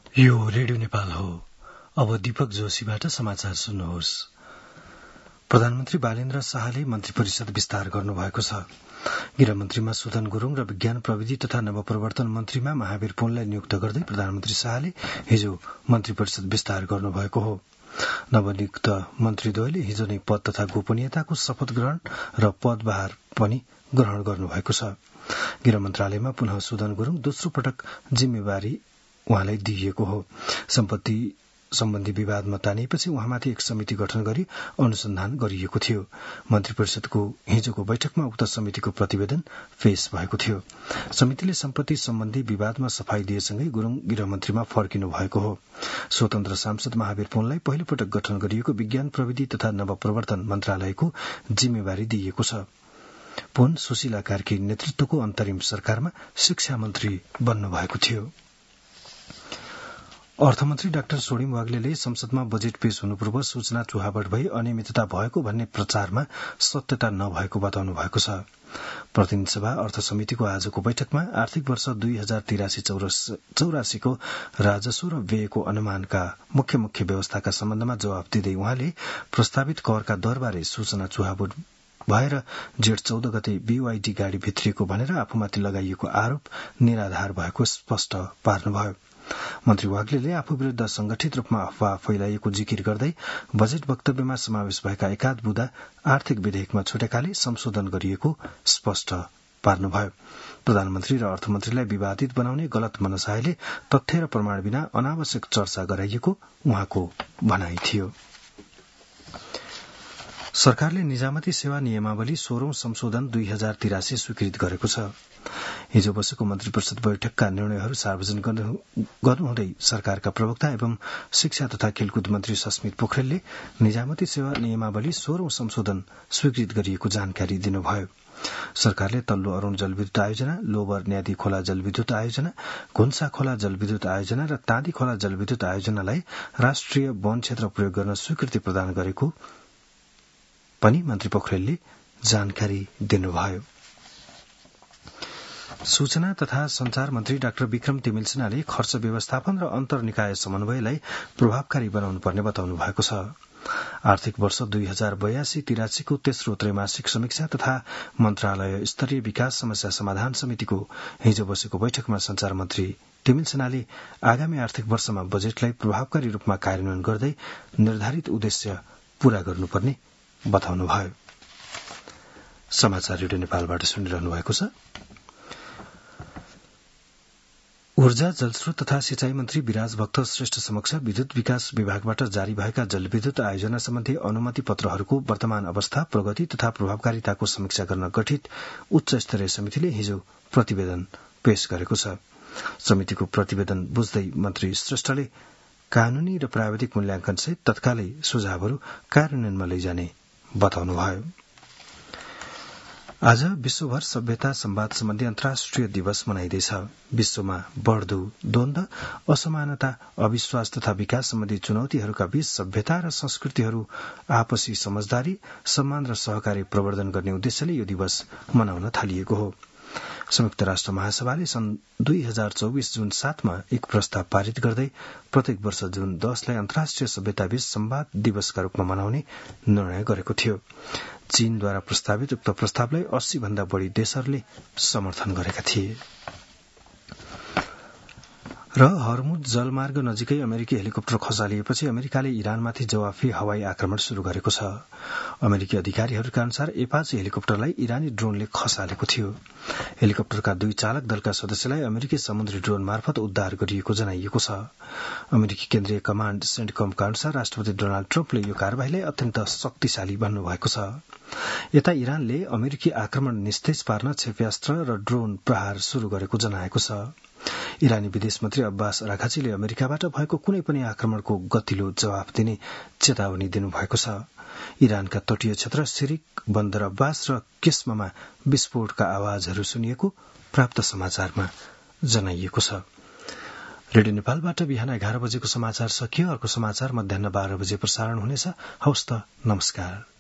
यो रेडियो नेपाल हो। अब दीपक जोशीबाट समाचार सुन्नुहोस्। प्रधानमन्त्री बालेन्द्र शाहले मन्त्री परिषद विस्तार गर्नुभएको छ। गृहमन्त्रीमा सुदन गुरूङ र विज्ञान प्रविधि तथा नवप्रवर्तन मन्त्रीमा महावीर पुनलाई नियुक्त गर्दै प्रधानमन्त्री शाहले हिजो मन्त्री परिषद विस्तार गर्नुभएको हो। नवनियुक्त मन्त्रीद्वयले हिजो नै पद तथा गोपनीयताको शपथ ग्रहण र पदभार पनि ग्रहण गर्नुभएको छ। गृह मन्त्रालयमा पुनः सुदन गुरूङ दोस्रो पटक जिम्मेवारी उहाँलाई दिइएको हो। सम्पत्ति सम्बन्धी विवादमा तानिएपछि उहाँमाथि एक समिति गठन गरी अनुसन्धान गरिएको थियो। मन्त्री परिषदको हिजोको बैठकमा उक्त समितिको प्रतिवेदन पेश भएको थियो। समितिले सम्पत्ति सम्बन्धी विवादमा सफाई दिएसँगै गुरूङ गृहमन्त्रीमा फर्किनु भएको हो। स्वतन्त्र सांसद महावीर पुनलाई पहिलो पटक गठन गरिएको विज्ञान प्रविधि तथा नवप्रवर्तन मन्त्रालयको जिम्मेवारी दिइएको छ। पुन सुशीला कार्की नेतृत्वको अन्तरिम सरकारमा शिक्षा मन्त्री बन्नुभएको थियो। अर्थमन्त्री डाक्टर सोडिम वाग्लेले संसदमा बजेट पेश हुनुपूर्व सूचना चुहावट भई अनियमितता भएको भन्ने प्रचारमा सत्यता नभएको बताउनु भएको छ। प्रतिनिधि सभा अर्थ समितिको आजको बैठकमा आर्थिक वर्ष 2083-84 को राजस्व र व्ययको अनुमानका मुख्य व्यवस्थाका सम्बन्धमा जवाफ दिँदै उहाँले प्रस्तावित करका दरबारे सूचना चुहावट भएर जेठ 14 गते बीवाईडी गाड़ी भित्रिएको भनेर आफूमाथि लगाइएको आरोप निराधार भएको स्पष्ट पार्नुभयो। मन्त्री वाग्लेले आफू विरूद्ध संगठित रूपमा अफवाह फैलाइएको जिकिर गर्दै बजेट वक्तव्यमा समावेश भएका एकाध बुँदा आर्थिक विधेयकमा छुटेकाले संशोधन गरिएको स्पष्ट पार्नुभयो। प्रधानमन्त्री र अर्थमन्त्रीलाई विवादित बनाउने गलत मनसायले तथ्य र प्रमाण बिना अनावश्यक चर्चा गराइएको उहाँको भनाई थियो। सरकारले निजामती सेवा नियमावली 16औं संशोधन 2083 स्वीकृत गरेको छ। हिजो बसेको मन्त्री परिषद बैठकका निर्णयहरू सार्वजनिक गर्नुहुँदै सरकारका प्रवक्ता एवं शिक्षा तथा खेलकुद मन्त्री सस्मित पोखरेलले निजामती सेवा नियमावली 16औं संशोधन स्वीकृत गरिएको जानकारी दिनुभयो। सरकारले तल्लो अरूण जलविद्युत आयोजना, लोवर न्यादी खोला जलविद्युत आयोजना, घुन्सा खोला जलविद्युत आयोजना र ताँदी खोला जलविद्युत आयोजनालाई राष्ट्रिय वन क्षेत्र प्रयोग गर्न स्वीकृति प्रदान गरेको पनि मन्त्री पोखरेलले जानकारी दिनुभयो। सूचना तथा संचार मन्त्री डाक्टर विक्रम तिमिलसिनाले खर्च व्यवस्थापन र अन्तर्निकाय समन्वयलाई प्रभावकारी बनाउनु पर्ने बताउनु भएको छ। आर्थिक वर्ष 2082-83 को तेस्रो त्रैमासिक समीक्षा तथा मन्त्रालय स्तरीय विकास समस्या समाधान समितिको हिजो बसेको बैठकमा संचार मन्त्री तिमिलसिनाले आगामी आर्थिक वर्षमा बजेटलाई प्रभावकारी रूपमा कार्यान्वयन गर्दै निर्धारित उद्देश्य पूरा गर्नुपर्ने बताउनुभयो। समाचार रेडियो नेपालबाट सुनिरहनु भएको छ। ऊर्जा जलस्रोत तथा सिंचाई मन्त्री विराज भक्त श्रेष्ठ समक्ष विद्युत विकास विभागबाट जारी भएका जलविद्युत आयोजना सम्बन्धी अनुमति पत्रहरूको वर्तमान अवस्था, प्रगति तथा प्रभावकारिताको समीक्षा गर्न गठित उच्च स्तरीय समितिले हिजो प्रतिवेदन पेश गरेको छ। समितिको प्रतिवेदन बुझ्दै मन्त्री श्रेष्ठले कानूनी र प्राविधिक मूल्याङ्कनसहित तत्कालै सुझावहरू कार्यान्वयनमा लैजाने बताउनुभयो। आज विश्वभर सभ्यता संवाद सम्बन्धी अन्तर्राष्ट्रिय दिवस मनाइँदैछ। विश्वमा बढ़दो द्वन्द्व, असमानता, अविश्वास तथा विकास सम्बन्धी चुनौतीहरूका बीच सभ्यता र संस्कृतिहरू आपसी समझदारी, सम्मान र सहकार्य प्रवर्धन गर्ने उद्देश्यले यो दिवस मनाउन थालिएको हो। संयुक्त राष्ट्र महासभाले सन् 2024 जुन 7 मा एक प्रस्ताव पारित गर्दै प्रत्येक वर्ष जुन 10 लाई अन्तर्राष्ट्रिय सभ्यताबीच संवाद दिवसका रूपमा मनाउने निर्णय गरेको थियो। चीनद्वारा प्रस्तावित उक्त प्रस्तावलाई 80 भन्दा बढ़ी देशहरूले समर्थन गरेका थिए। र हर्मुज जलमार्ग नजिकै अमेरिकी हेलिकप्टर खसालिएपछि अमेरिकाले इरानमाथि जवाफी हवाई आक्रमण शुरू गरेको छ। अमेरिकी अधिकारीहरूका अनुसार एपाचे हेलिकप्टरलाई इरानी ड्रोनले खसालेको थियो। हेलिकप्टरका 2 चालक दलका सदस्यलाई अमेरिकी समुद्री ड्रोन मार्फत उद्धार गरिएको जनाइएको छ। अमेरिकी केन्द्रीय कमाण्ड सेन्टकमका अनुसार राष्ट्रपति डोनाल्ड ट्रम्पले यो कार्यवाहीलाई अत्यन्त शक्तिशाली भन्नुभएको छ। यता इरानले अमेरिकी आक्रमण निस्तेज पार्न क्षेप्यास्त्र र ड्रोन प्रहार शुरू गरेको जनाएको छ। इरानी विदेश मन्त्री अब्बास अराघाचीले अमेरिकाबाट भएको कुनै पनि आक्रमणको गतिलो जवाफ दिने चेतावनी दिनुभएको छ। इरानका तटीय क्षेत्र सिरिक, बन्दर अब्बास र किस्ममा विस्फोटका आवाजहरू सुनिएको प्राप्त समाचारमा जनाइएको छ। रेडियो नेपालबाट बिहान 11 बजेको समाचार सकियो। अर्को समाचार मध्याह्न 12 बजे प्रसारण हुनेछ। हवस् त, नमस्कार।